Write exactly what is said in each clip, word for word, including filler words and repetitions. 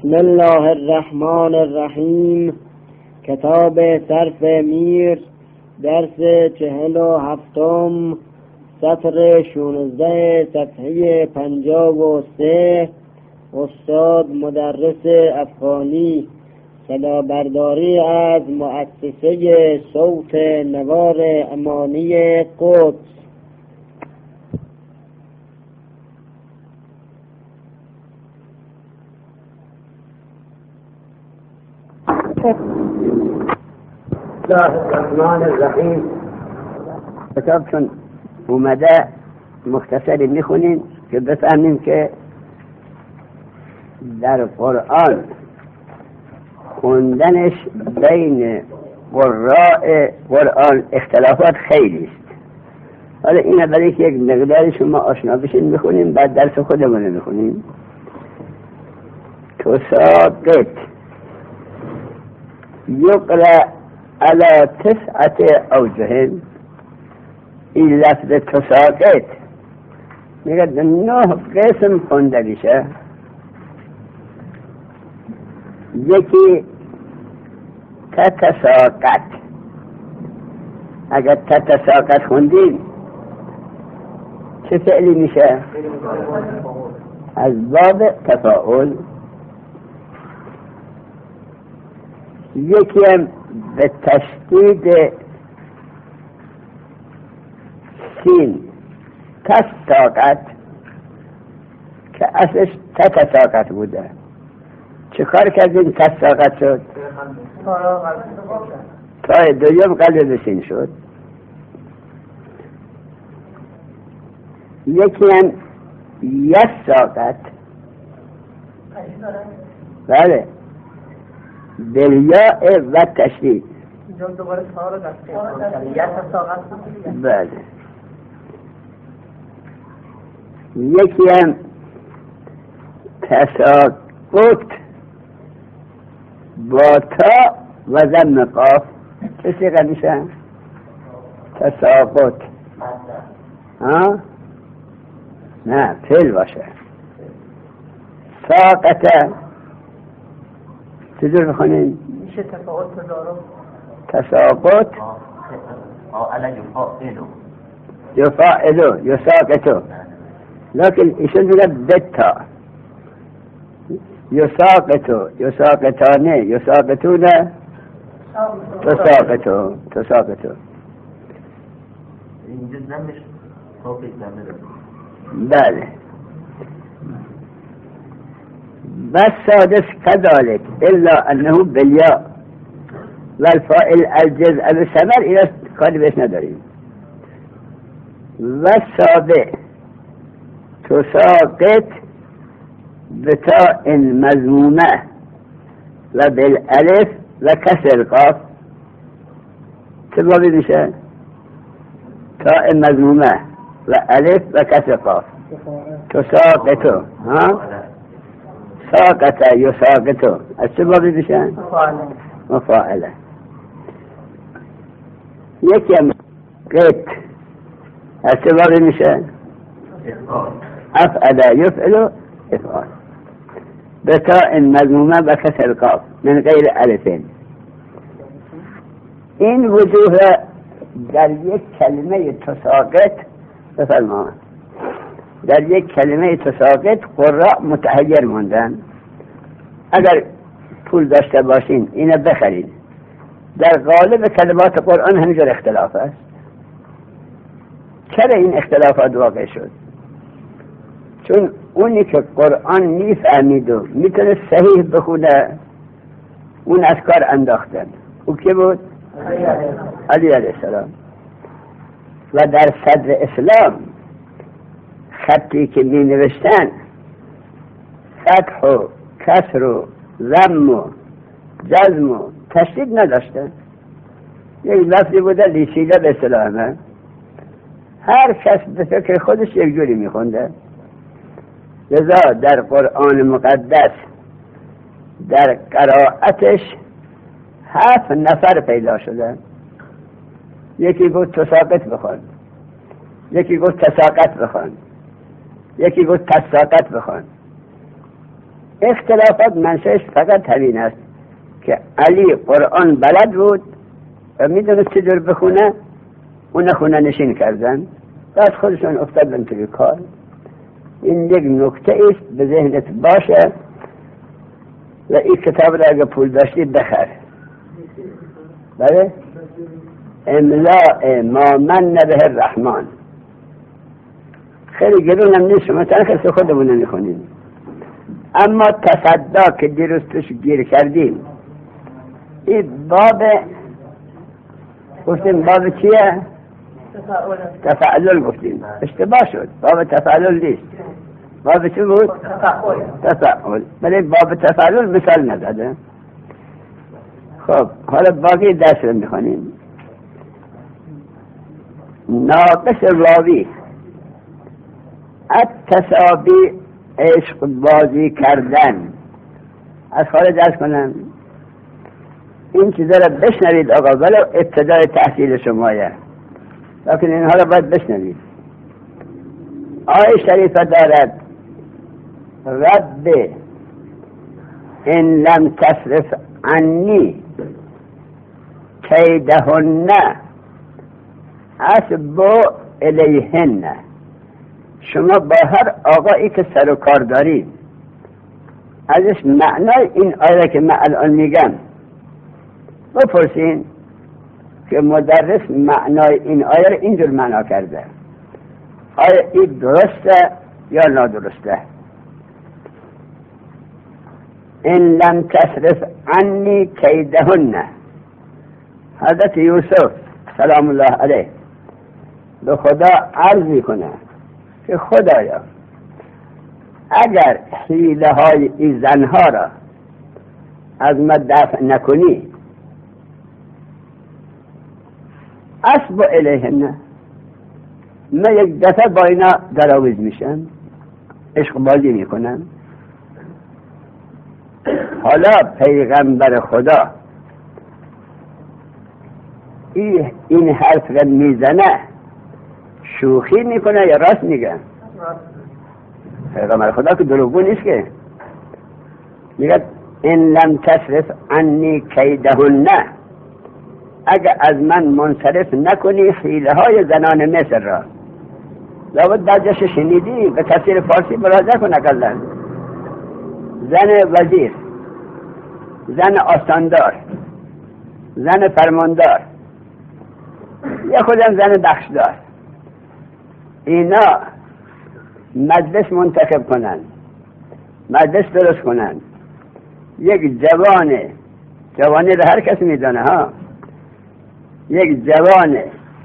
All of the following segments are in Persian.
بسم الله الرحمن الرحیم. کتاب صرف میر، درس چهل و هفتم، سطر شونزده، صفحه پنجاه و سه. استاد مدرس افغانی، صدا برداری از مؤسسه صوت نوار امانی قدس. بسم الله الرحمن الرحیم. کتاب چون اومده مختصری میخونیم که بفهمیم که در قرآن خوندنش بین قراء قرآن اختلافات خیلی است. حالا اینه برای که یک مقداری شما آشنا بشین میخونیم، بعد درس خودمون میخونیم. تساقط یقرأ على تسعة اوجه. این لفظ تساقط میگه نه قسم خونده میشه. یکی تتساقط. اگر تتساقط خوندیم چه فعلی میشه؟ از باب تفاعل. یکی هم به تشدید سین تساقط که اصلش تتساقط بوده. چه کار کردیم تساقط شد؟ تای دویم قلب سین شد. یکی هم یساقط. بله، بلیاء و تشدید. بله. یکی هم تساقط با تا و ضم قاف. چه سیغه میشه؟ تساقط. ها؟ نه، فعل باشه. ساقطه چجور بخونین؟ میشه تفاوت تضارب. تساقط علی یفاعلو یفاعلو یساقطو، لیکن ایشون میگه بتا. یساقطو یساقطانه یساقطونه تساقطو تساقطو. اینجا نمیشه توفیق نمیده. بله. والسادس كذلك إلا أنه بالياء والفاعل الجزء بالثمر إلى كان بيش ندارين. والسابع تساقط بتاء مضمومة وبالألف وكسر قاف. تبغى بيشه تاء مضمومة وألف وكسر قاف. تساقط ها ساقط يساقط. السبب بشان مفاعله. يكيم قيت. السبب بشان أفعل يفعل إفعال بتاء مضمومة بكسر القاف من غير ألفين. این وجوه در یک کلمه تساقط بفرمایید. در یک کلمه تساقط قراء متحیر موندن. اگر پول داشته باشین اینو بخرید. در غالب کلمات قرآن همینجور اختلاف است. چرا این اختلافات واقع شد؟ چون اونی که قرآن میفهمید و میتونه صحیح بخونه اون از کار انداختن. او کی بود؟ علی علیه السلام. و در صدر اسلام خطی که می نوشتن فتح و کسر و ضم و جزم و تشدید نداشتن. یک لفظی بوده لیشیده به اسلامه. هر کس به فکر خودش یک جوری می خونده. لذا در قرآن مقدس در قرائتش هفت نفر پیدا شدن. یکی گفت تساقط بخوان، یکی گفت تساقط بخوان، یکی گفت تساقط بخوان. اختلافات منشأش فقط همین است که علی قرآن بلد بود و میدونست چجور بخونه، اون خونه نشین کردن، بعد خودشون افتادن توی کار. این یک نکته است به ذهنت باشه و این کتاب را اگه پول داشتی بخر. بله؟ املاء ما من به الرحمن خیلی گرونم نیست، شما تنخیص خودمون نمیخونیم. اما تصدا که دیروز توش گیر کردیم، این باب گفتیم باب چیه؟ تفعلل گفتیم، اشتباه شد، باب تفعلل نیست. باب چی بود؟ تفعل. ولی باب تفعلل مثال نداده. خب حالا باقی درس رو میخونیم. ناقص راوی التصابی عشق بازی کردن. از خارج درس کنم این چیزا را بشنوید آقا، ولی ابتدای تحصیل شمایه، لیکن اینها را باید بشنوید. آیه شریفه دارد رب ان لم تصرف عنی کیدهن اسبو الیهن. شما با هر آقایی که سر و کار دارید ازش معنای این آیه که من الان میگم بپرسین که مدرس معنای این آیه رو اینجور معنا کرده، آیا این درسته یا نادرسته؟ ان لم تصرف عنی کیدهن. حضرت یوسف سلام الله علیه به خدا عرض میکنه که خدایا اگر حیله های این زنها را از ما دفع نکنی اسب الیهن، من یک دفعه با اینا دراویز میشم، عشق بازی میکنم. حالا پیغمبر خدا این, این حرف را میزنه شوخی میکنه یا راست میگه؟ پیغمبر خدا که دروغگو نیست که. میگه ان لم تصرف عنی کیدهن، اگر از من منصرف نکنی حیله های زنان مصر را. لابد بعضیش شنیدی، به تفسیر فارسی مراجعه کن. اقلا زن وزیر، زن آستاندار، زن فرماندار، یا خودم زن بخشدار، اینا مجلس منتخب کنن، مجلس درست کنن. یک جوان، جوانی رو هر کس میدانه ها، یک جوان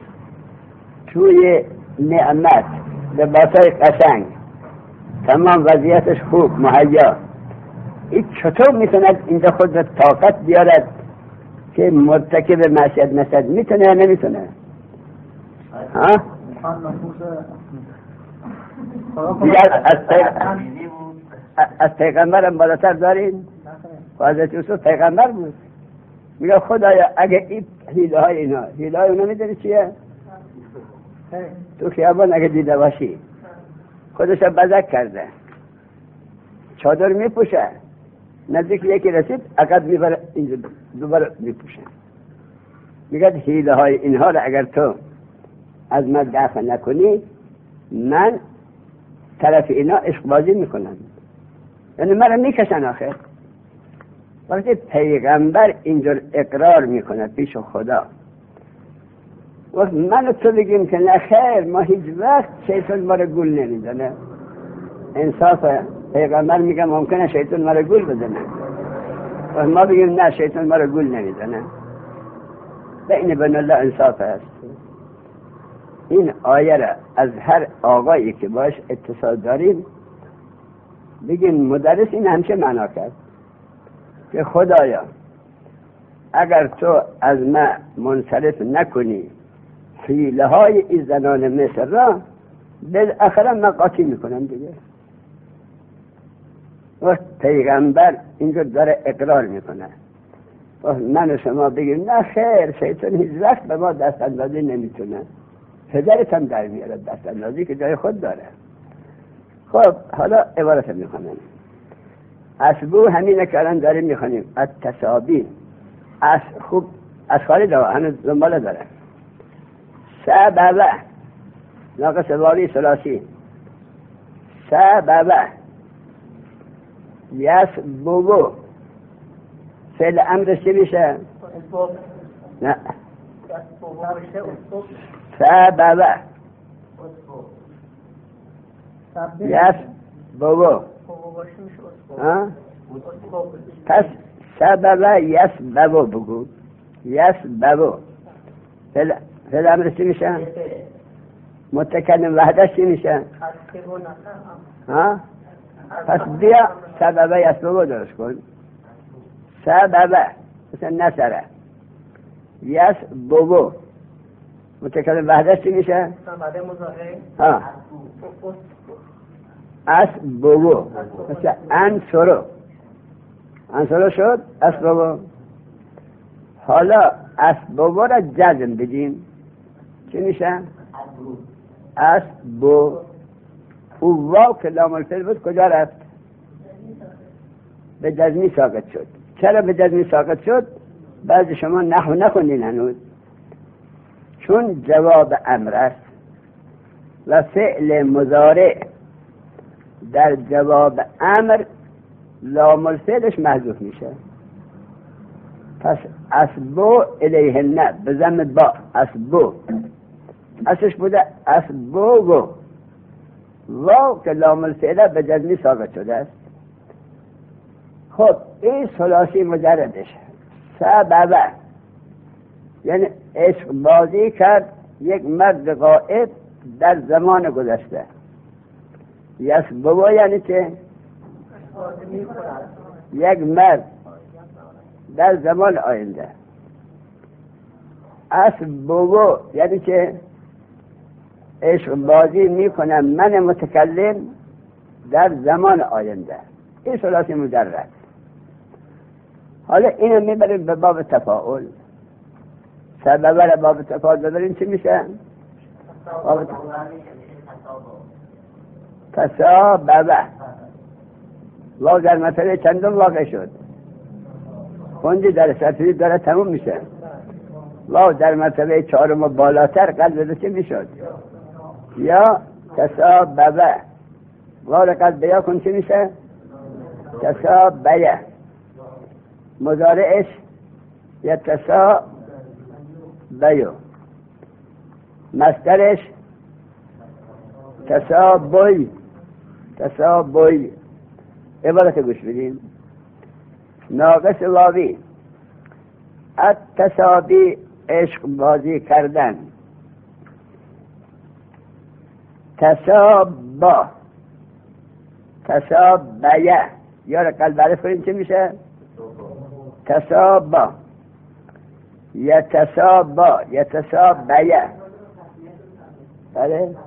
توی نعمت لباسای قشنگ، تمام وضعیتش خوب مهیا، این چطور میتوند اینجا خود را طاقت بیارد که مرتکب معصیت نشد؟ میتونه یا نمیتونه؟ ها؟ از پیغمبر هم بالاتر دارین؟ حضرت یوسف پیغمبر بود. میگه خدایا اگه این حیله های اینا، حیله های اونا میدونی چیه؟ تو خیابان اگه دیده باشی خودش بزک کرده، چادر میپوشه، نزدیک یکی رسید عقد میبره اینجا دوباره میپوشه. میگه حیله های اینها رو اگر تو از من دفع نکنی من طرف اینا عشق بازی میکنم، یعنی من رو میکشن آخر. وقتی پیغمبر اینجور اقرار میکنه پیش خدا، وقت من و تو بگیم که نه خیر، ما هیچ وقت شیطان ما رو گول نمیزنه. انصاف پیغمبر میگه ممکنه شیطان ما رو گول بزنه، و ما بگیم نه شیطان ما رو گول نمیزنه. بین بین الله انصاف است. این آیه را از هر آقایی که باش اتصال داریم بگیم مدرس این همچه معنا کرد که خدایا اگر تو از من منصرف نکنی حیله های این زنان مصر را، بالاخره من قاطی میکنم دیگه. وقت پیغمبر اینجا داره اقرار میکنه، وقت من و شما بگیم نه خیر شیطان هیچ وقت به ما دست اندازی نمیتونه، پدرت هم در میاره دست اندازی که جای خود داره. خب حالا عبارت میکنم اسبو همینه که الان داریم میخونیم التسابی. اس خوب اسخاری داره، هنوز دنباله داره. سببه ناقص واوی ثلاثی. سببه یسببو فعل امرش چی میشه؟ نه سببه یسببو. پس سببه یسببو بگو. یسببو فعل امرش چی میشه؟ متکلم وحدش چی میشه؟ ها؟ پس بیا سببه یسببو درست کن. سببه مثل نصره. یسببو متکلم وحدش چی میشه؟ ها اسببو مثل انصرو. انصرو شد اسببو. حالا اسببو را جزم بدیم چی میشه؟ اسبو. او واو که لام الفعل بود کجا رفت؟ به جزمی ساقط شد. چرا به جزمی ساقط شد؟ بعضی شما نحو نخوندین هنوز. چون جواب امر است و فعل مضارع در جواب امر لام الفعلش محذوف میشه. پس اسبو الیهن به ضم با. اسبو اصلش بوده اسبو گو. واو که لام الفعل به جزمی ساقط شده است. خب این ثلاثی مجردش سببه یعنی عشق بازی کرد یک مرد غائب در زمان گذشته. یسببو یعنی که یک مرد در زمان آینده. اسببو یعنی که عشق بازی میکنم من متکلم در زمان آینده. این ثلاثی مجرد. حالا اینو میبریم به باب تفاعل. سببه را باب تفاعل ببریم چی میشه؟ باب تساببه. واقع در مسئله چندم واقع شد؟ خوندی در سطری داره تموم میشه. واقع در مرتبه چهارم و بالاتر قلب چه میشد؟ یا تساببه. واقع قلب یا کن چی میشه؟ تساببه. مضارعش یتسابیو. مصدرش تسابی. تسابی. عبارت گوش بدین. ناقص واوی التسابی عشق بازی کردن. تسابا تسابیه. یا قلب عرف کنیم چه میشه؟ تسابا یتسابا یتسابیه. بله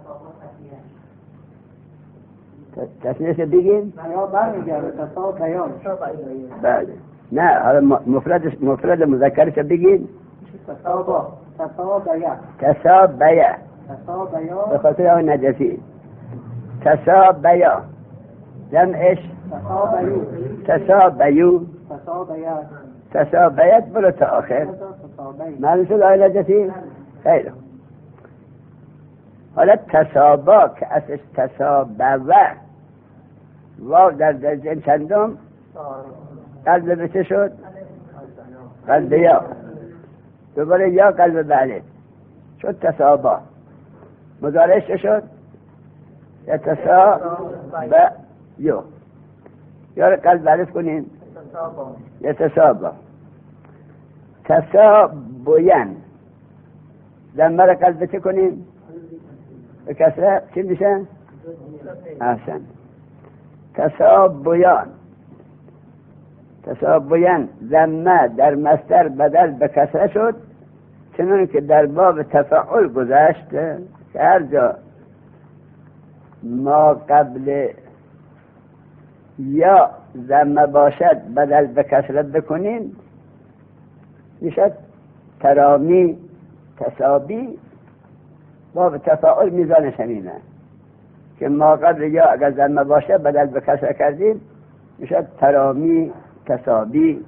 تصنیفش بگیم؟ یا برمیگرده تسابیان. بله نه حالا مفرد مفرد مذکرش بگیم. تسابا تسابیه تسابیه تسابیه به خاطر آن نجفی. تسابیه جمعش تسابیو تسابیو تسابیه تسابیت برو تا آخر. معلوم شد آن نجفی؟ خیلی. حالا تسابا که اساس تسابوه واو در درجه چندم قلب به چه شد؟ قلب یا. دوباره یا قلب بله شد تسابا. مضارعش چه شد؟ یتسابا یو. یا رو قلب علف کنین یتسابا. تسابوین ضمه رو قلب چه کنین؟ به کسره چی میشه؟ احسن. تسابویان. تسابویان ضمه در مصدر بدل به کسره شد چنون که در باب تفاعل گذشت که هر جا ما قبل یا ضمه باشد بدل به کسره بکنین میشد ترامی تسابی. باب تفاعل میزانش همینه که ما قبل یا اگر ضمه باشه بدل به کسره کردیم میشد ترامی تسابی.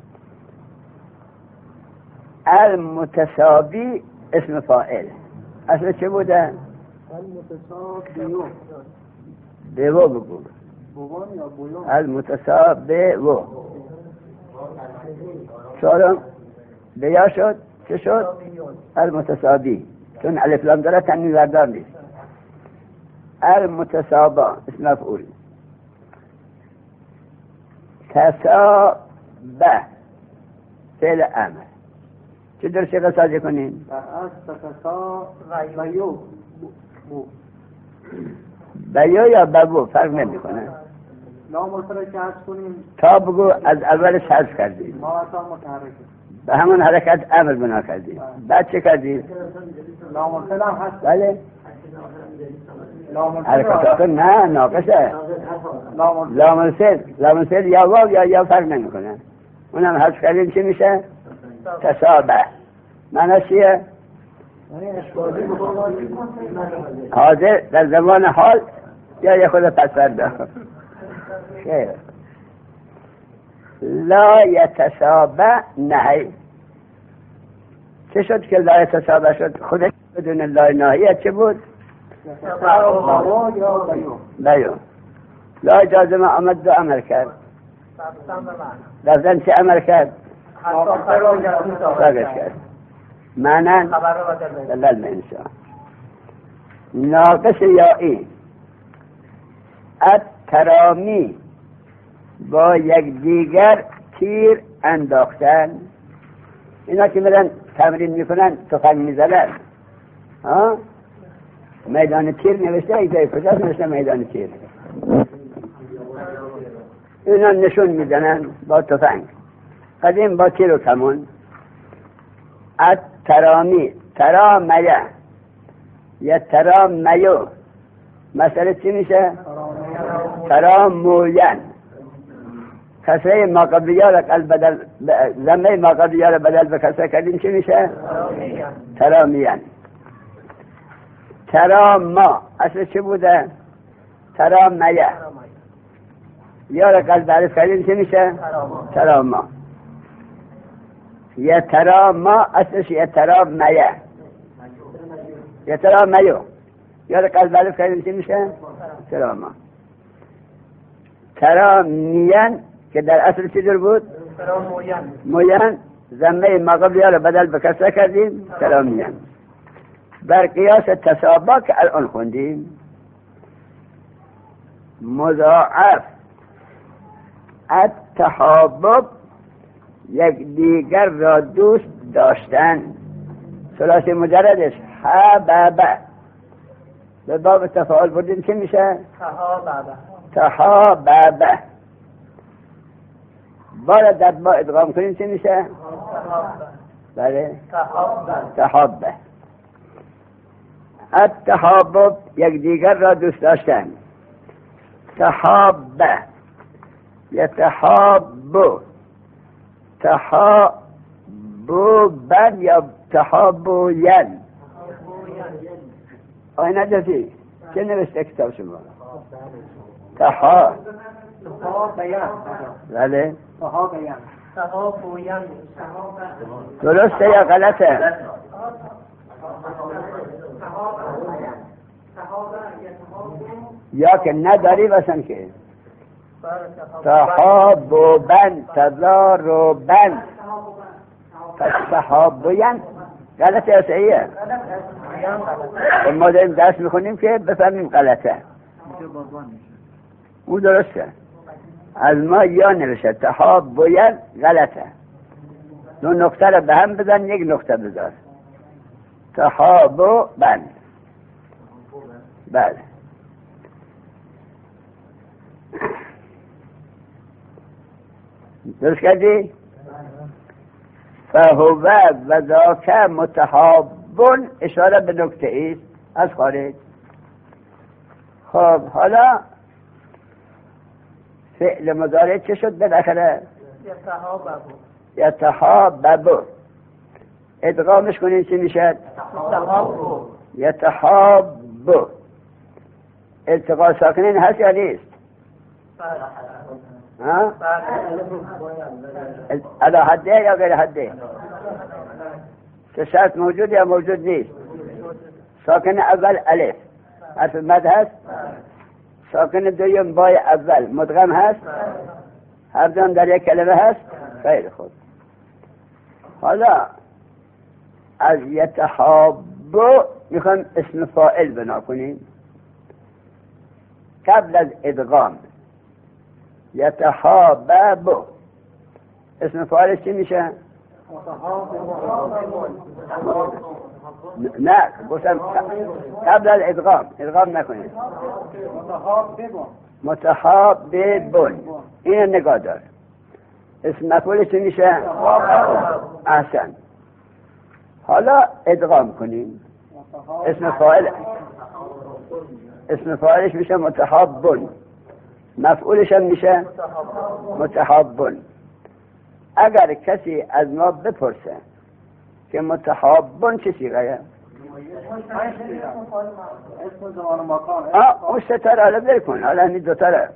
المتسابی اسم فاعل اصلا چه بوده؟ المتسابیو بیو بگو. بوان یا بویان؟ المتسابیو. چهارم بیا شد چه شد؟ المتسابی، چون الف لام داره تنوین بردار نیست. المتسابا اسم مفعول. تسابه فعل امر. چه در چه قصاجه کنین؟ در از تسا بیو بو بیو یا ببو فرق نمی کنه. نامرتبه که حذف کنیم تا بگو از اولش حذف کردیم، ما اصلا متحرکه به همون حرکت امر بنا کردیم. بعد چه کردیم؟ نامرتبه هم هست. بله نامرتبه حرکت نه ناقصه. نامرتبه لامرسل لامرسل یا واو یا یا فرق نمی کنه. اونم حذف کردیم چی میشه؟ تسابه. معنی چیه؟ حاضر در زمان حال یا یه خود پس فردا. خیر. لا یتسابه نهی. چه شد که لا یتسابه شد؟ خودش بدون لا نهیه چه بود؟ بوان یا بیو بیو. لا اجازه ما آمد دو عمل کرد. لفظاً چه عمل کرد؟ راگش کرد. معنی دلال انسان. ناقص یائی الترامی با یک دیگر تیر انداختن. اینا که میرن تمرین میکنن تفنگ میزنن ها، میدان تیر نوشته ایجای کجاست نوشته میدان تیر. اینا نشون میزنن با تفنگ قدیم با تیر و کمون. الترامی ترامیه یا ترامیو مسئله چی میشه؟ تراموین. کسره ما قبلیه را بدل زمه ما قبلیه را بدل به کسره کردیم چی میشه؟ ترامین. تراما اصل چی بوده؟ ترامیه. یا را قلب عرف کردیم چی میشه؟ تراما. یا تراما اصلش یا ترامیه. یا ترامیو. یا را قلب عرف کردیم چی میشه؟ تراما. ترامیان که در اصل چی در بود؟ تراموین. مویان زمه ما قبلی ها را بدل به کسره کردیم ترامیان. بر قیاس تسابا که الان خوندیم. مضاعف التحابب یک دیگر را دوست داشتن. ثلاثی مجردش حببه به باب تفاعل بردیم چه میشه؟ تحاببه. تحاببه. بالا در با ادغام کنیم چه میشه؟ بله تحاببه. تحابه. التحابب یک دیگر را دوست داشتن. تحابه یتحابو. تحابوبن یا تحابوین. آی نداشتی چه نوشته کتاب شما؟ تحا تحابیان. بله تحابیان. تحابوین. درسته یا غلطه؟ یا که نداری بسن که تحابوبن تضاروبن پس تحابوین غلطه یا صحیحه؟ ما داریم درس میخونیم که بفهمیم غلطه. او درسته. از ما یا نوشته تحابوین غلطه. دو نقطه رو به هم بزن یک نقطه بذار. تحابوبن. بله درست کردی؟ فهو و ذاک متحابون اشاره به نکته ایست از خارج. خب حالا فعل مضارع چه شد بالاخره؟ یتحاببو. یتحاببو. ادغامش کنین چی میشد؟ تحاببو. یتحاببو. التقاء ساکنین هست یا نیست؟ ها؟ على حده یا غیر حده؟ چه شرط موجود یا موجود نیست؟ ساکن اول الف حرف مد هست؟ ساکن دویم بای اول مدغم هست؟ هر دوم در یک کلمه هست؟ خیلی خوب. حالا از یتحابو میخوایم اسم فاعل بنا کنیم قبل از ادغام. یتحابو اسم فاعلش چی میشه؟ نه گفتم قبل از ادغام. ادغام نکنید. متحاببون اینو نگاه دار. اسم مفعولش چی میشه؟ احسن. حالا ادغام کنیم. اسم فاعل اسم فاعلش میشه متحابون، مفعولش هم میشه متحابون. اگر کسی از ما بپرسه که متحابون چه صیغه؟ آه اون ستاره حالا بکن. حالا همین دو تاره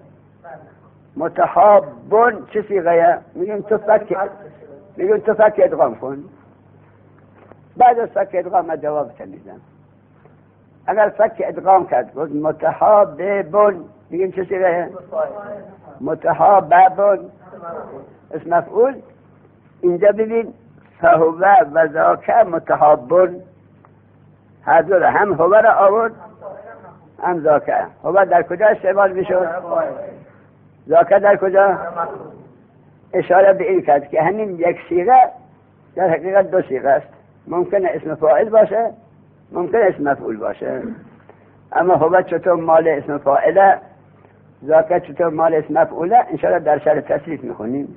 متحابون چه صیغه؟ میگیم تو فک میگیم تو فک ادغام کن. بعد از فک ادغام من جواب میدم. اگر فک ادغام کرد گفت متحابون میگیم چه صیغه؟ متحابون اسم مفعول. اینجا ببین فهو و ذاک متحابون، هر دو را هم هو را آورد هم ذاک. هو در کجا استعمال میشد؟ ذاک در کجا؟ اشاره به این کرد که همین یک صیغه در حقیقت دو صیغه است. ممکنه اسم فاعل باشه، ممکنه اسم مفعول باشه. اما هو چطور مال اسم فاعله، ذاک چطور مال اسم مفعوله، انشاءالله در شرح تصریف میخونیم.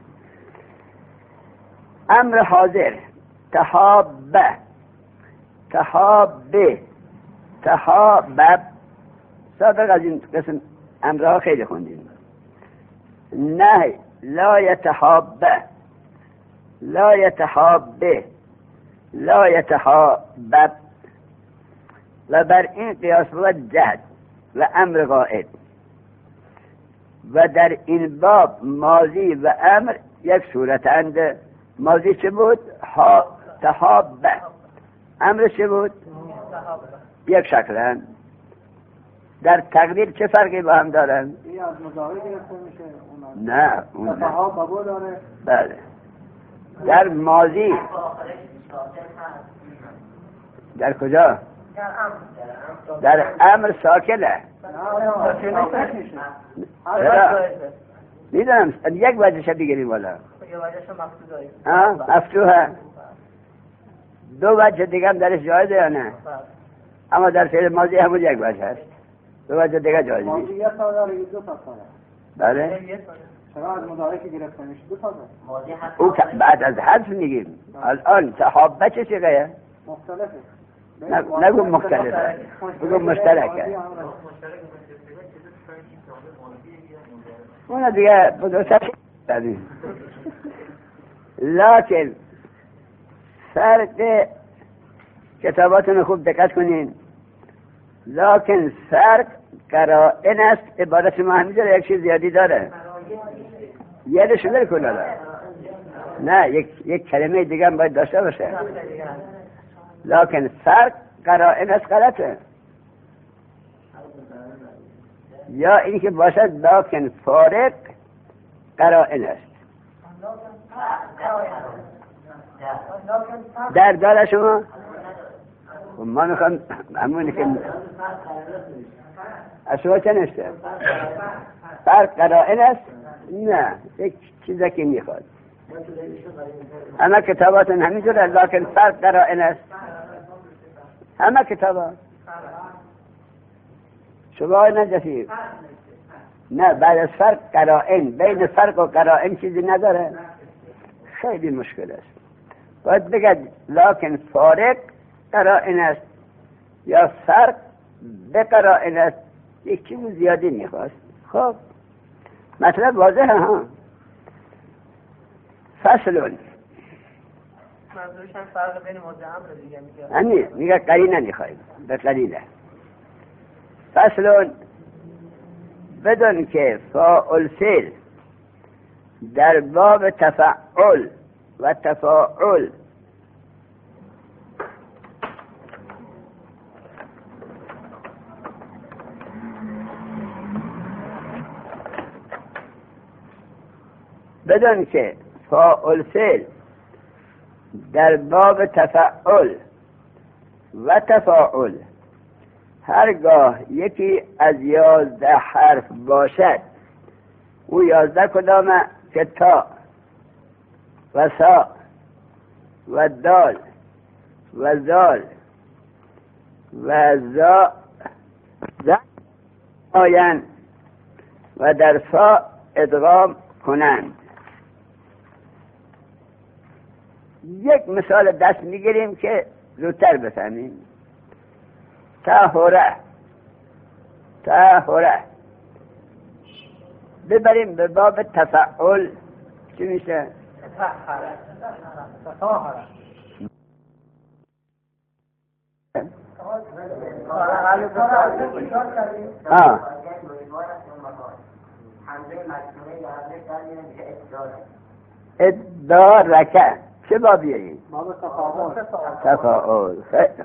امر حاضر تحابه تحابه تحابب. سابق از این قسم امرها خیلی خوندیم. نه لا یتحابه لا یتحابه لا یتحابب. و بر این قیاس بود جهد و امر غائب. و در این باب ماضی و امر یک صورتند. ماضی چه بود؟ ها تحابه. امر چه بود؟ یک شکلند. در تقدیر چه فرقی با هم دارن؟ این از مضارع گرفته میشه. نه اون نه. تحابه داره. بله. در ماضی در کجا؟ در امر ساکنه. میدونم یک وجهش بگیریم والا. ها مفتوحه. دو وجه دیگه هم درش جایزه یا نه؟ اما در فعل ماضی همون یک وجه هست. دو وجه دیگه جایزه نیست. ماضی یک تا داره یا دو تا داره؟ بله. چرا از مضارع که گرفته میشه دو تا داره؟ او بعد از حذف میگیم. الان تحابه چه چیه؟ مختلفه. نگو مختلفه. بگو مشترکه. اون دیگه بدوست دادیم. لکن فرق کتاباتون خوب دقت کنین. لکن فرق قرائن است. عبارت ما همینجا یک چیز زیادی داره. یادش داره کنه داره. نه یک یک کلمه دیگه هم باید داشته باشه. لکن فرق قرائن است غلطه. یا اینی که باشد لکن فارق قرائن است. در داره شما؟ ما میخوام همونی که از شما چه نشته؟ فرق قرائن است؟ نه یک چیزی که میخواد. همه کتابات همینجوره لکن فرق قرائن است. همه کتابات شما نجفید. نه بعد از فرق قرائن، بین فرق و قرائن چیزی نداره. خیلی مشکل است. باید بگد لکن فارق قرائن است یا فرق به قرائن است. یک چیز زیادی میخواست. خب مطلب واضحه ها. فصلون منظورش هم فرق بین ماضی امر دیگه میگه. همین میگه قرینه میخوایم به قلیله. فصلون بدون که فاعل فعل در باب تفعل و تفاعل بدون که فاعل فعل در باب تفعل و تفاعل هرگاه یکی از یازده حرف باشد، او یازده کدامه که تا و سا و دال و زال و زا زا آیند و در فا ادغام کنند. یک مثال دست میگیریم که زودتر بفهمیم. طهره طهره ببریم به باب تفعل چی میشه؟ تطهره تطهره آه ادارکه چه بابیه این؟ تفاعل.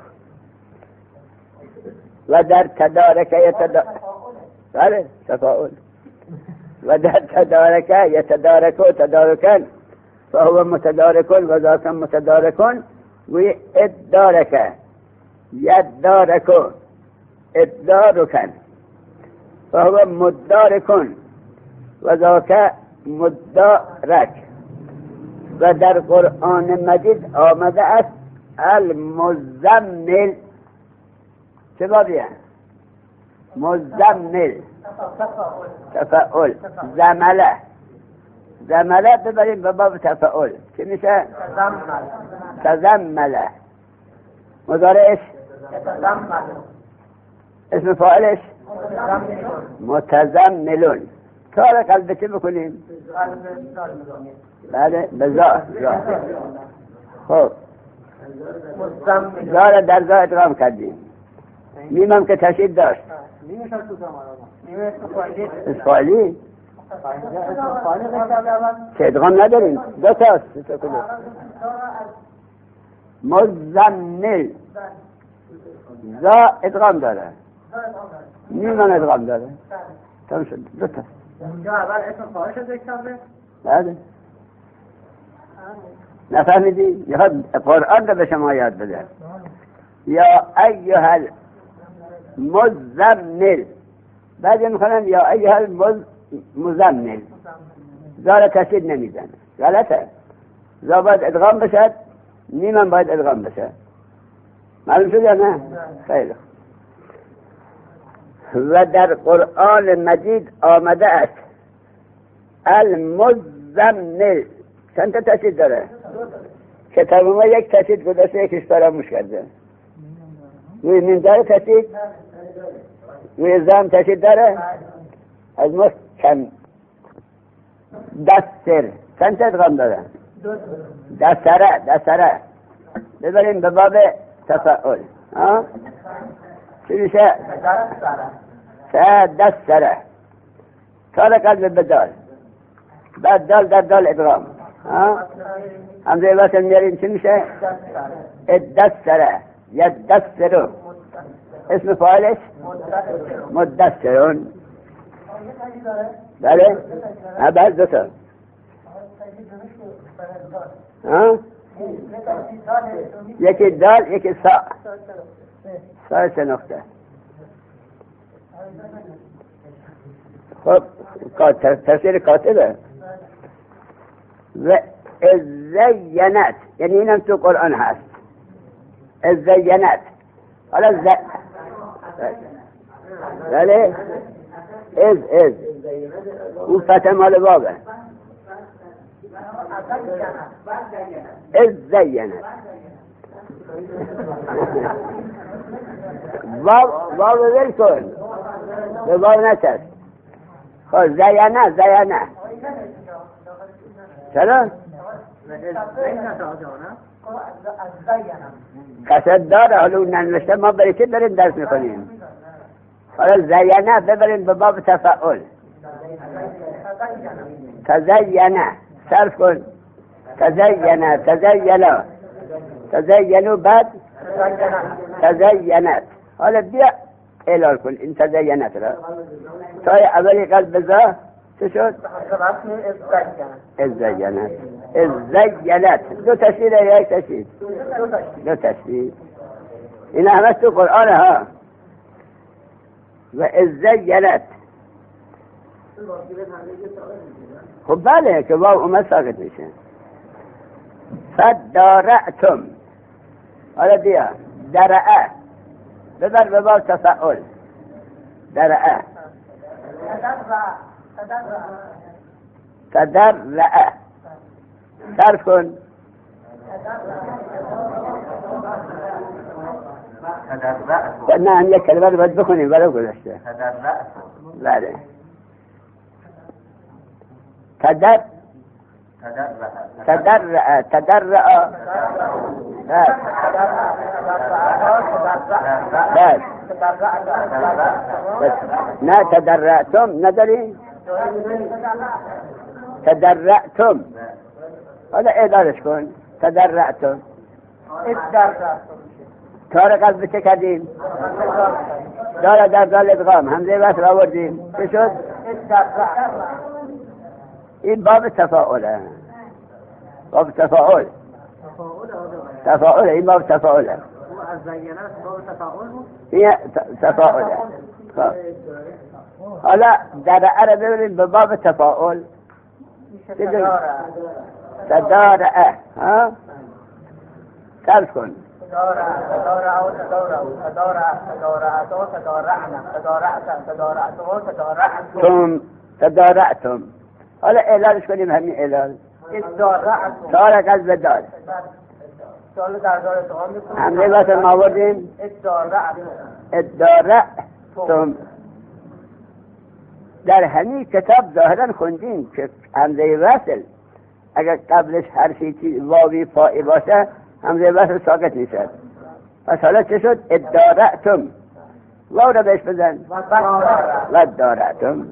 و در تدارکه یتدا بله تفاعل. و در تدارکه یتدارکو تدارکن فهو متدارکن و ذاکن متدارکن و ادارکه یدارکو ادارکن فهو مدارکن و ذاک مدارک. و در قرآن مجید آمده است المزمل چه بابیه؟ مزمل تفاعل. زمله زمله ببریم به باب تفاعل چه میشه؟ تزمله. مضارعش اسم فاعلش متزملون. کار قلب چه بکنیم؟ بله بزا. خب زار در زا ادغام کردیم. میمم که تشدید داشت اسفالی که ادغام نداریم. دو تا است مزمل زا ادغام داره میمم ادغام داره. تمام شد. دو تا اونجا اول اسم فاعل شد ذکر بله نفهمیدی؟ یاد قرآن رو به شما یاد بده. یا ایها المزمل بعد میخونن یا ایها المزمل زار تشدید نمیزنه. غلطه. زا باید ادغام بشد نیمم باید ادغام بشه. معلوم شد یا نه؟ خیلی. و در قرآن مجید آمده است المزمل چند تا تشدید داره؟ کتاب ما یک تشدید گذاشته یکیش فراموش کرده. روی میم داره تشدید؟ روی زم تشدید داره؟ از ما کم دستر چند تا ادغام داره؟ دستره دستره ببریم به باب تفاعل. ها؟ چی میشه؟ دستره کار قلب به دال بعد دال در دال ادغام. ها؟ همزه واسه میاریم چی میشه؟ دستره یا دسترو. اسم فاعلش مدسترون. بله؟ ها بعد دو تا. ها؟ یکی دال یکی سا. سا سه نقطه. خب تفسیر کاتبه. و الزینت یعنی اینم تو قرآن هست. الزینت حالا ز بله از از اون فتح مال بابه. الزینت باب باب ول کن به باب نچست. خب زینه زینه چرا؟ قصد داره. حالا اون ننوشته ما برای چه داریم درس میکنیم؟ حالا زینه ببریم به باب تفاعل. تزینه صرف کن تزینه تزینا تزینو بعد تزینت. حالا بیا اعلال کن این تزینت را تای اولی قلب بزا چه شد؟ اززینت اززینت. دو تشکیل یا یک تشکیل؟ دو تشکیل. این همه تو قرآن ها. و اززینت. خب بله که واو اومد ساکت میشه. فدارعتم. حالا بیا درعه ببر به باب تفعل. درعه تدرعه صرف کن نه هم یک کلمه رو باید بکنیم ولو گذاشته. بله تدر تدرع تدرع بس نه تدرعتم نداری تدرعتم. حالا اعلالش کن تدرعتم. کار قلب چه کردیم؟ داره در دال ادغام همزه وصل آوردیم چه شد؟ این باب تفاعله. باب تفاعل تفاعل این باب تفاعله. این تفاعله. حالا در عرب ببینید به باب تفاعل تدارعه ها صرف کن تم تدارعتم. حالا اعلالش کنیم همین اعلال تارک از بدال همه واسه ما بردیم ادارعتم. در همین کتاب ظاهرا خوندیم که همزه وصل اگر قبلش حرفی واوی فائی باشه همزه وصل ساکت میشد. پس حالا چه شد؟ ادارعتم. واو را بهش بزن و دارعتم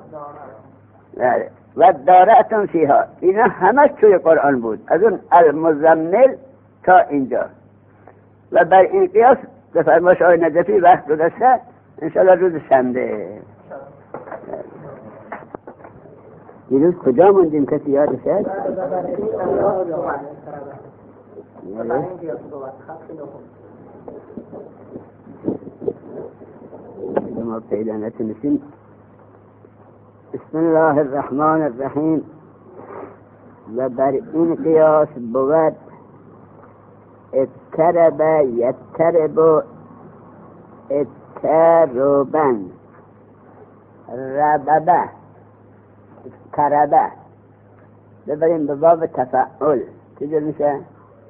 و دارعتم فیها. اینا همش توی قرآن بود از اون المزمل تا اینجا. و بر این قیاس به فرمایش آقای نجفی وقت گذشته انشاءالله روز شنبه. دیروز کجا موندیم کسی یاد شد؟ ما پیدا نتونستیم. بسم الله الرحمن الرحیم. و بر این قیاس بود اترب یترب اتربن رببه تربه. ببریم به باب تفعل چجور میشه؟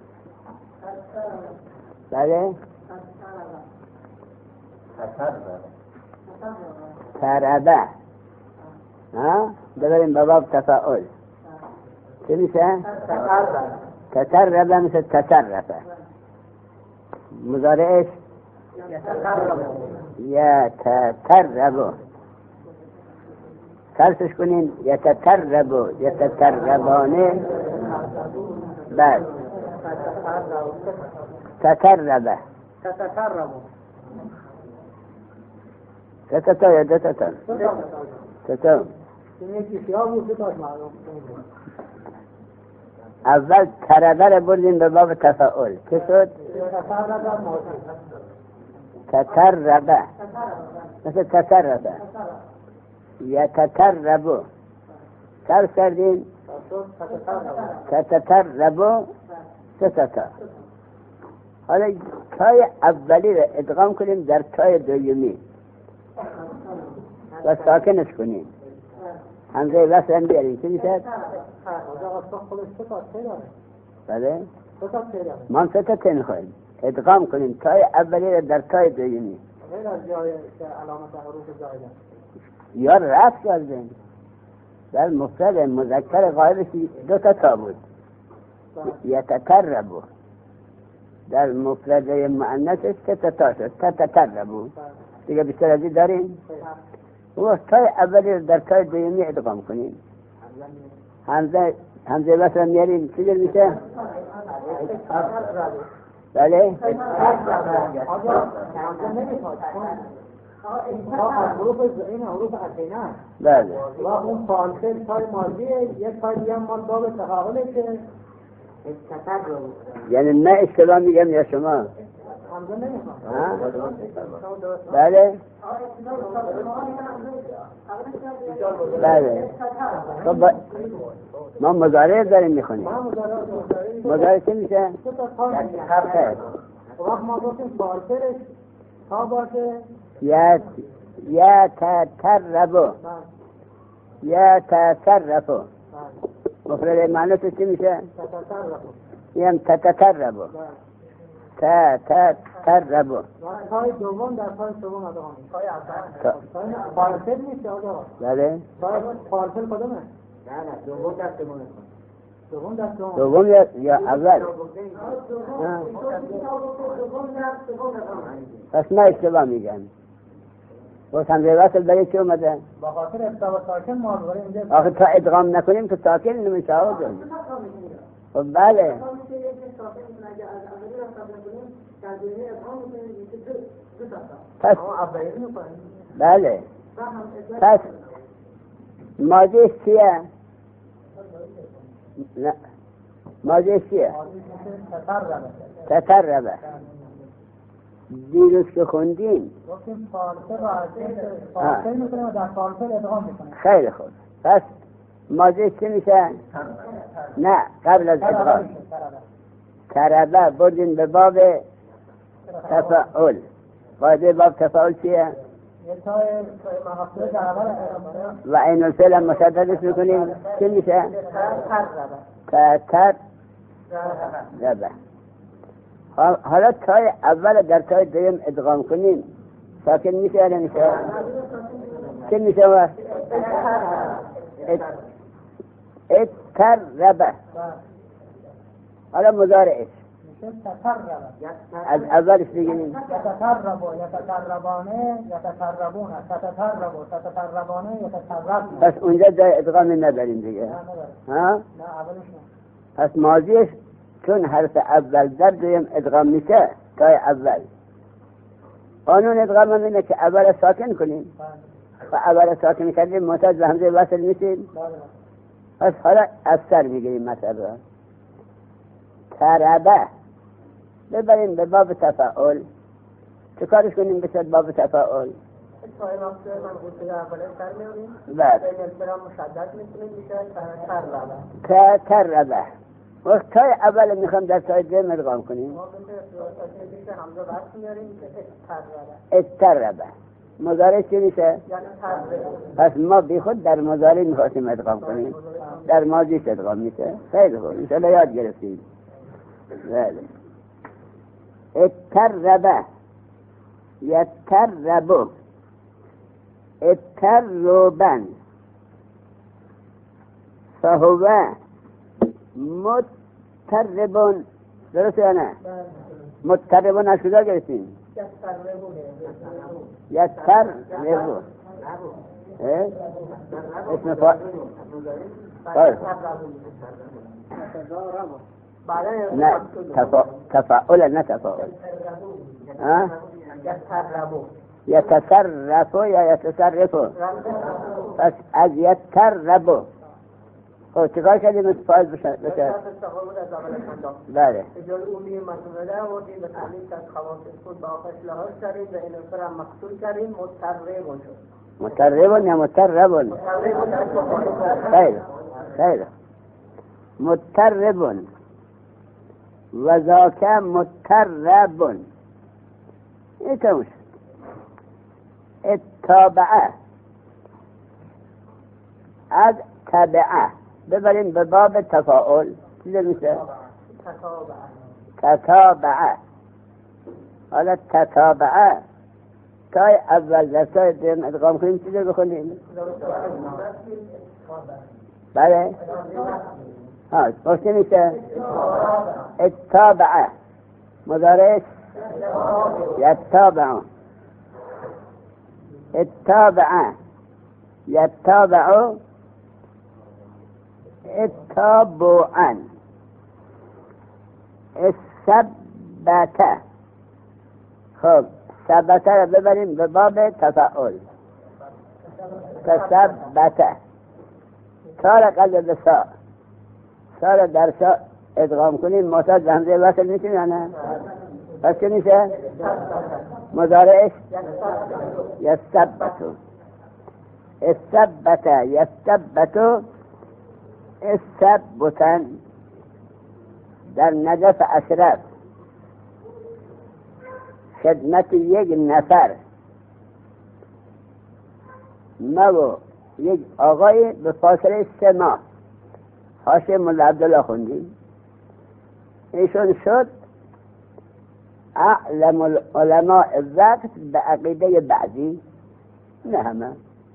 بله تربه ها ببریم به باب تفعل چه میشه؟ تتربه مثل تترفه. مضارعش یتتربه. ترسش کنین یتتربه یتتربانه. بعد تتربه تتتا یا دتتا تتا. اول تربه رو بردیم به باب تفاعل چه شد؟ تتربه مثل تتربه یتتربه. ترس کردیم تتتربه تتتا. حالا تای اولی رو ادغام کنیم در تای دومی و ساکنش کنیم. همزه وصل هم بیاریم چه میشد؟ بله ما هم سه تا تن خواهیم ادغام کنیم تای اولی رو در تای دومی. غیر از جای علامت حروف زائده یا رفت کردیم. در مفرد مذکر غایبش دو تا تا بود یتتربو. در مفرد مؤنثش سه تا تا شد تتربو. دیگه بیشتر از این داریم؟ و تای اولی رو در تای دومی ادغام کنیم. همزه همزه وصل میاریم چی در میشه؟ بله؟ بله و اون فانسل پای ماضیه، یک پای دیگه هم مال باب تفاعله که یعنی نه اشتباه میگم یا شما؟ همزه نمیخواد. بله؟ بله خب با... ما مضارع داریم میخونیم. مضارع چی میشه؟ خیر وقت ما گفتیم فانسلش تا باشه یا یا تتربو یا تتربو مفرد معنیش چی میشه؟ یم تتربو تتربو پای دوم در پای سوم ادغام میشه. پای اول فانسل نیست آقا. بله پای فانسل کدومه؟ نه نه دوم در سوم. دوم در سوم. دوم یا یا اول؟ پس نه اشتباه میگن. و همزه وصل برای چی اومده؟ با خاطر ابتدا ساکن ما برای اینجا آخه تا ادغام نکنیم که ساکن نمیشه آقا. خب بله پس بله پس ماضیش چیه؟ نه ماضیش چیه؟ تتربه دیروز که خوندیم گفتیم فانسل و فانسل میکنیم و در فانسل ادغام میکنیم. خیلی خوب پس ماضیش چی میشه؟ نه قبل از ادغام تربه بردین به باب تفاعل. قاعده باب تفاعل چیه؟ و این الفعل هم مشددش میکنیم چی میشه؟ تتربه. حالا تای اول در تای دوم ادغام کنیم ساکن میشه یا نمیشه؟ چی میشه وقت؟ اتربه. حالا مضارعش از اولش بگیریم. یتتربو یتتربانه یتتربونه تتتربو تتتربانه یتتربن. پس اونجا جای ادغامی نداریم دیگه. ها؟ نه اولش نه. پس ماضیش چون حرف اول در دویم ادغام میشه تای اول. قانون ادغام هم اینه که اول ساکن کنیم و اول ساکن کردیم محتاج به همزه وصل میشیم. پس حالا از سر میگیریم مثلا تربه ببریم به باب تفاعل. چه کارش کنیم بسید باب تفاعل؟ تای وقت من گوشه اول سر میاریم بعد این الفرام مشدد میکنیم میشه تربه تربه. وقت تای اول میخوام در تای دوم ادغام کنیم ما میشه همزه وصل میاریم میشه اتربه. مضارع چی میشه؟ یعنی تربه. پس ما بی خود در مضارع میخواستیم ادغام کنیم در ماضیش ادغام میشه. خیلی خوب انشاءالله یاد گرفتیم. بله اتربه یتربو اتربن فهو متربون. درست یا نه؟ متربون از کجا گرفتیم؟ یتربو اسم فا نه تفا... تفاعل نه تفاعل. ها؟ یتصرفو یا یتصرفو. پس از یتربو. خب چکار کردیم از فایل بشه؟ بله اجال اومی مسئوله آوردیم به تعلیق از خواص خود با آخش لحاظ کردیم و این اثر هم مقصول کردیم متربون شد. متربون یا متربون؟ خیلی خیلی متربون و ذاک متربون. این تموش اتابعه از تبعه ببریم به باب تفاعل. چی در میشه؟ تتابعه. حالا تتابعه تای اول در تای دوم ادغام کنیم چی در بخونیم؟ بله ها پرسی میشه اتابعه. مضارعش یتابعه اتابعه یتابعه اتابعا الثبت. خب ثبت رو ببریم به باب تفاعل. تثبت تا را قلب به سا، سا را در سا ادغام کنیم معتاد به همزه وصل میشیم یا نه؟ پس که میشه؟ مضارعش یثبتو. الثبت یثبتو الثبتن. در نجف اشرف خدمت یک نفر ما و یک آقای به فاصله سه ماه حاشیه مولا عبدالله خوندیم. ایشون شد اعلم العلماء الوقت به عقیده بعضی، نه همه.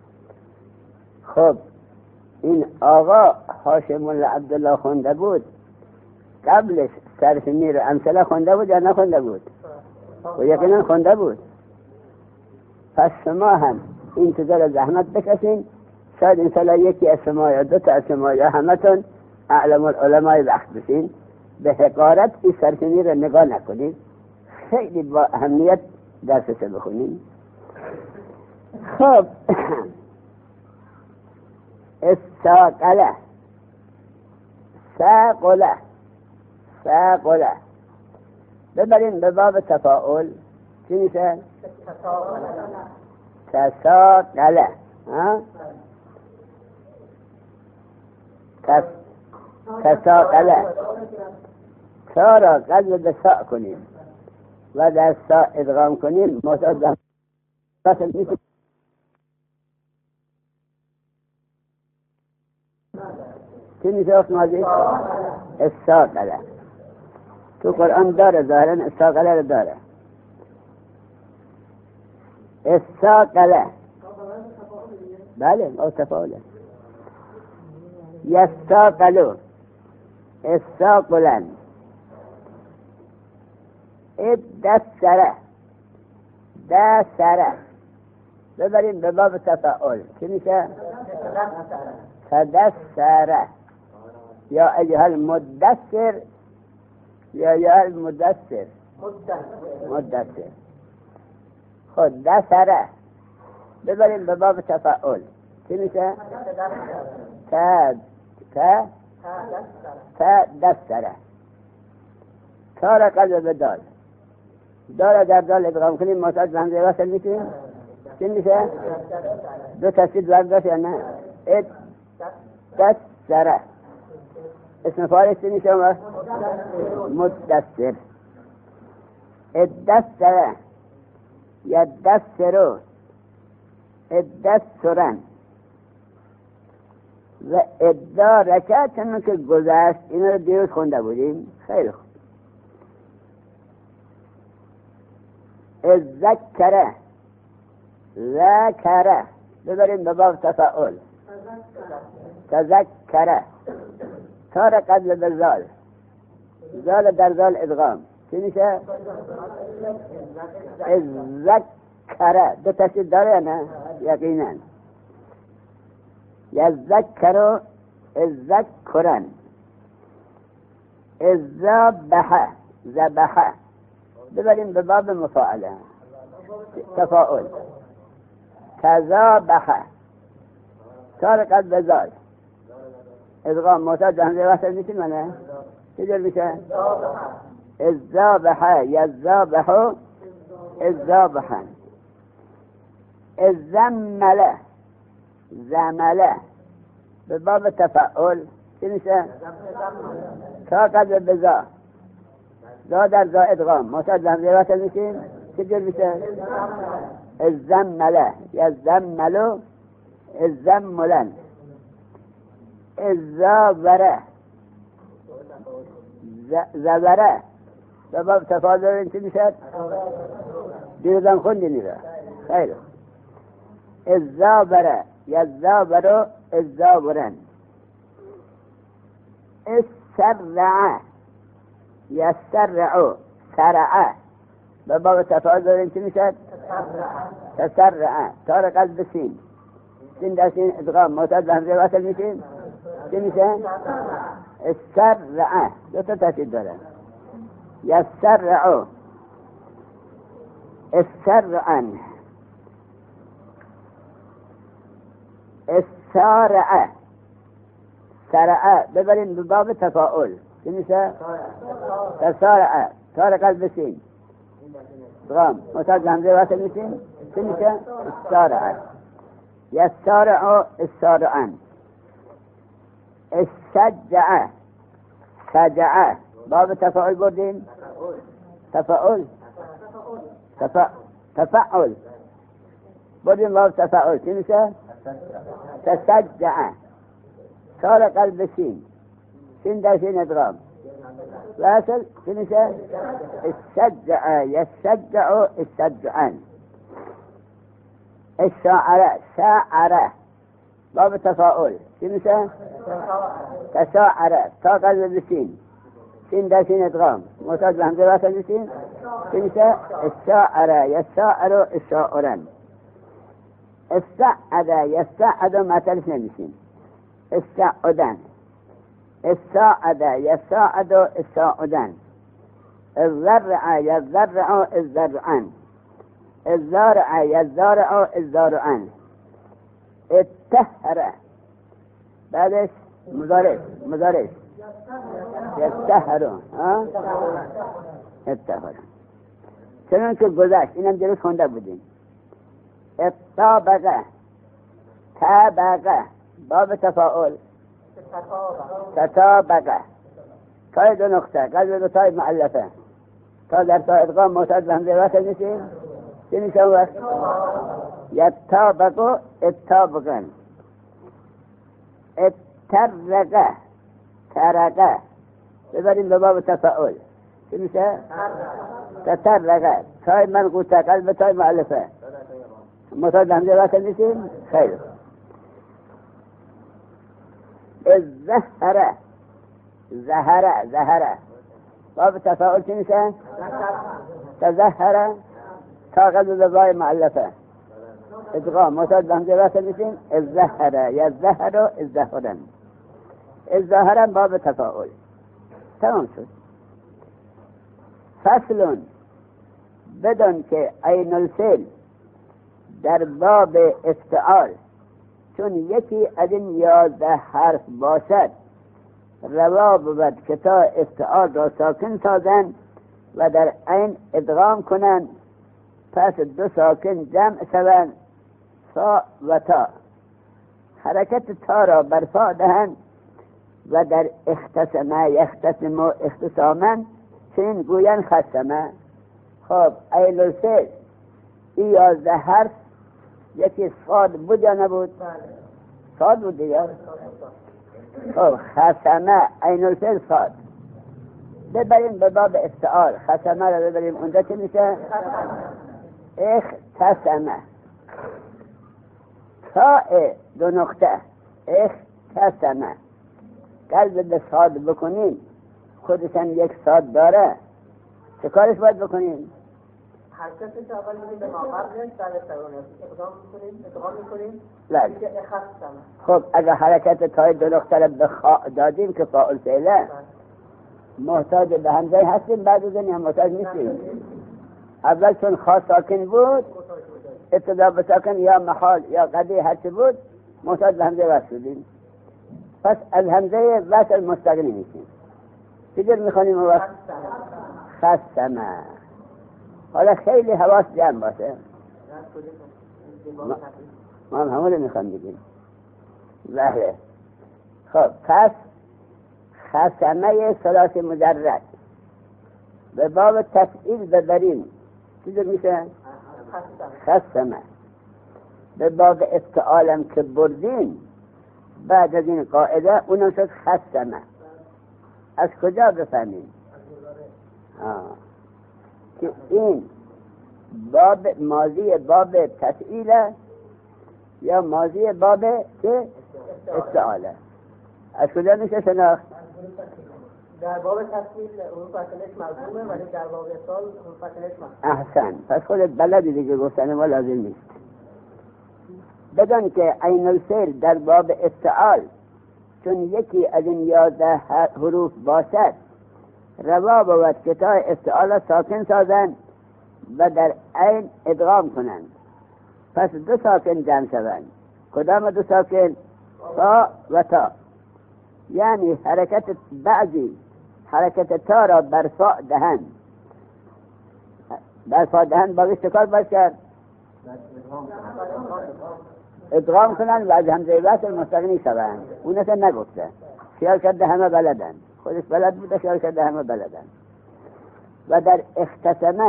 خب این آقا حاشیه مولا عبدالله خونده بود، قبلش صرف میر امثله خونده بود یا نخونده بود؟ و یقینا خونده بود. پس شما هم انتظار زحمت بکشین، شاید انشاءالله یکی از شما یا دو تا از شما یا همتون اعلم العلماء وقت بشین. به حقارت این صرف میر رو نگاه نکنید، خیلی با اهمیت درسش بخونید. خب استاقله ساقله ساقله ببریم به باب تفاعل. چی میشه؟ تساقله. ها؟ تس تساقله تا را قلب به سا کنیم و در سا ادغام کنیم معتاد وصل میشه. چی میشه وقت ماضی؟ استاقله. تو قرآن داره ظاهرا استاقله رو داره. استاقله بله او تفاعله. یستاقلو استاقلن ادسره دسره ببریم به باب تفاعل. چی میشه؟ تدسره یا ایها المدثر یا ایها المدثر مدثر. خود دسره ببریم به باب تفاعل. چی میشه؟ تا تا تا دسره تا را قلب به دال، دال در دال ادغام کنیم معتاد به همزه وصل میشیم. چی میشه؟ دو تشدید برداشت یا نه؟ اد دسره. اسم فاعل چی میشه؟ مدثر. ادسره یدسرو ادسرن و ادارکه چنون که گذشت. اینا رو دیروز خونده بودیم. خیلی خوب. ذکره ذکره ببریم به باب تفاعل. تذکره تا را قبل به زال، زال در زال ادغام. چی میشه؟ ذکره دو تشدید داره یا نه؟ یقینا. یذکرو ذکرن ذبح ذبح ببریم به باب مفاعله. تفاعل تذابح تا را قبل به زال ادغام معتاد به همزه وصل میشیم یا نه؟ چجور میشه؟ الذابح یذابح الذابحا. الزمله زمله به باب تفاعل. چی میشه؟ تا قبل به زا، زا در زا ادغام معتاد به همزه وصل میشیم. چجور میشه؟ الزمله یذملو الزملن. الزابره زبره به باب تفاعل. چی میشه؟ دیروزم خوندی نیره. خیلی الزابره یذابرو الزابرن. السرعه یسرعو سرعه به باب تفاعل. چی میشه؟ تسرعه تا را قلب سین، سین در سین ادغام معتاد به همزه وصل میشیم. چی میشه؟ اسرع دو تا تشدید داره. یسرع اسرعا اسارع سرع ببریم به باب تفاعل چی میشه؟ تسارع تار قلب بسیم درام متاج همزه واسه میشیم چی میشه؟ اسارع یسارع اسارعا الشجع شجع باب تفاعل بردیم تفاعل تفا... تفاعل بردیم باب تفاعل چی میشه؟ تشجع صار قلب سین سین در سین ادغام واصل چی میشه؟ الشجع یشجع الشجعا الشاعر شاعر باب تفاعل چی میشه؟ تشاعر تا قلب بسین سین در سین ادغام محتاج به همزه واسه بسین چی میشه؟ الشاعر یشاعر الشاعرا استعد یستعد معتلف نمیشین استعدن استعد یستعد استعدن الزرع یزرع الزرعا الزارع یزارع الزارعا التهر بعدش مضارع مضارع یستهر ها التهر چنان که گذشت اینم جلوس خونده بودیم الطابقه تابقه باب تفاعل تطابقه تای دو نقطه قلب دو تای معلفه تا در تا ادغام معتاد به همزه واسه میشیم چی میشه وقت؟ یطابق اتابقا اترقه ترقه ببریم به باب تفاعل چی میشه؟ تترقه تای منقوطه قلب تای معلفه معتاد به همزه واسه میشیم خیر الزهره زهره زهره باب تفاعل چی میشه؟ تزهره تا قلب ببای معلفه ادغام معتاد به همزه واسه میشیم الزهره یزهر الزهرن الزهرن باب تفاعل تمام شد. فصل بدون که عین الفعل در باب افتعال چون یکی از این یازده حرف باشد روا بود که تا افتعال را ساکن سازند و در عین ادغام کنند پس دو ساکن جمع شوند فا و تا حرکت تا را بر فا دهند و در اختصمه یختصم و اختصاما چنین گویند خصمه. خب عین الفعل این یازده حرف یکی صاد بود یا نبود؟ صاد بود دیگر. خب خصمه عین الفعل صاد ببریم به باب افتعال خصمه را ببریم اونجا چه میشه؟ اختصمه تاء دو نقطه اختصمه قلب به صاد بکنیم خودشن یک صاد داره چه کارش باید بکنیم؟ حرکتش اول میدیم به ماقبلش در استرانه اقدام میکنیم ادغام میکنیم بله. اختصمه خب اگر حرکت تای دو نقطه را به خاء دادیم که فاعل فعله محتاج به همزه هستیم بعد از این هم محتاج نیستیم. اول چون خاص ساکن بود ابتدا به ساکن یا محال یا قدی هرچی بود محتاج به همزه وصل شدیم پس از همزه وصل مستغنی میشیم. چیزر میخوانیم و وقت خصمه. حالا خیلی حواس جمع باشه ما, ما هم همونه میخوام بگیم بله. خب پس خصمه ثلاث مجرد به باب تفعیل ببریم چیزر میشه؟ خصمه. به باب افتعالم که بردیم بعد از این قاعده اونم شد خصمه. از کجا بفهمیم؟ آه. که این باب ماضی باب تفعیله یا ماضی باب که افتعاله از کجا میشه شناخت؟ در باب تفعیل اون فصلش مرسومه ولی در باب افتعال اون فصلش مرسومه. احسن. پس خودت بلدی دیگه گفتن ما لازم نیست. بدون که عین الفعل در باب افتعال چون یکی از این یازده حروف باشد روا بود که تا افتعال ساکن سازند و در عین ادغام کنند، پس دو ساکن جمع شوند. کدام دو ساکن؟ تا و تا. یعنی حرکت بعضی حرکت تا را بر فا دهند، بر فا دهند باقی چکار باید کرد؟ ادغام کنند و از همزه وصل مستغنی شوند. اون اصلا نگفته، خیال کرده همه بلدن، خودش بلد بوده خیال کرده همه بلدن. و در اختصمه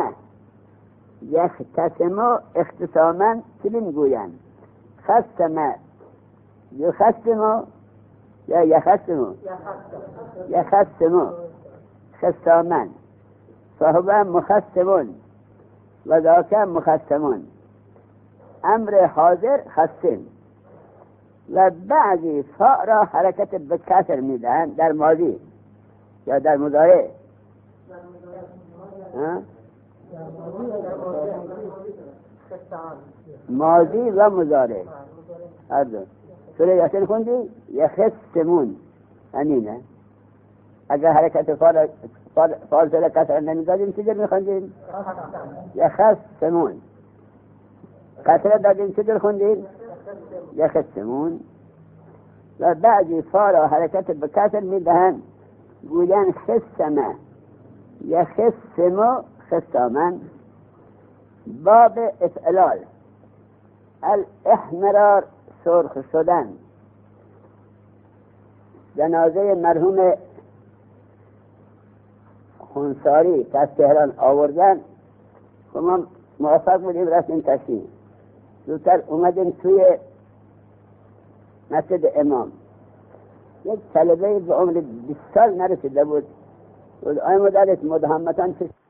یختصمو اختصاما چنین گویند خصمه یخصمو یا یخصمو یخصمو خصاما فهو مخصمون و ذاک مخصمون. امر حاضر خصم. و بعضی فا را حرکت به کسر میدهند در ماضی یا در مضارع. ماضی و مضارع هر دو. سوره یاسین خوندی؟ یخصمون همینه. اگر حرکت فا فا سوره کسر نمیدادیم چه جور میخوندیم؟ یخصمون. کسر دادیم چه جور خوندیم؟ یخصمون. و بعضی فا را حرکت به کسر میدهند گویند خصمه یخصمو خصامن. باب افعلال الاحمرار سرخ شدن. جنازه مرحوم خونساری که از تهران آوردن و ما موفق بودیم رفتیم تشریح. زودتر اومدیم توی مسجد امام. یک طلبه به عمر بیست سال نرسیده بود. آی مدرس مدهمتان